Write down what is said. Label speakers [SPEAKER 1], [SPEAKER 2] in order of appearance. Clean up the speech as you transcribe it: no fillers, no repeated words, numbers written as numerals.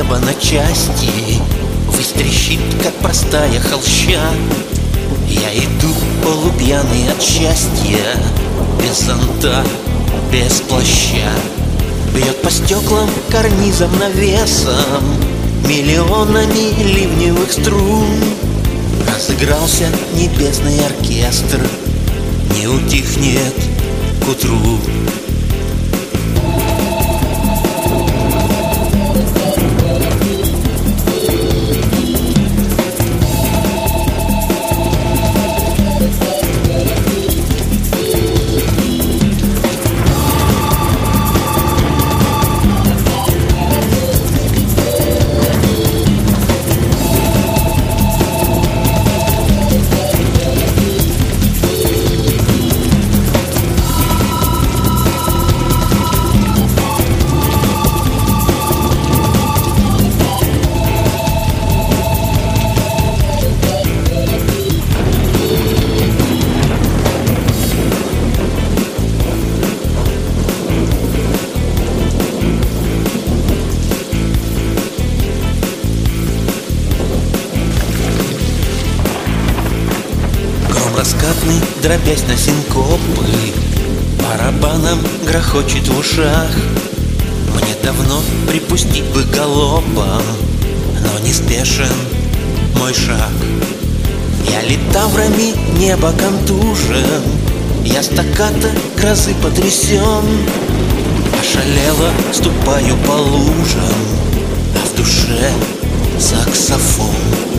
[SPEAKER 1] небо на части, высь трещит, как простая холща. Я иду полупьяный от счастья, без зонта, без плаща. Бьет по стеклам карнизом навесом, миллионами ливневых струн. Разыгрался небесный оркестр, не утихнет к утру. Раскатный, дробясь на синкопы, барабаном грохочет в ушах. Мне давно припустить бы галопом, но не спешен мой шаг. Я литаврами небо контужен, я стаккато грозы потрясен. Ошалело ступаю по лужам, а в душе саксофон.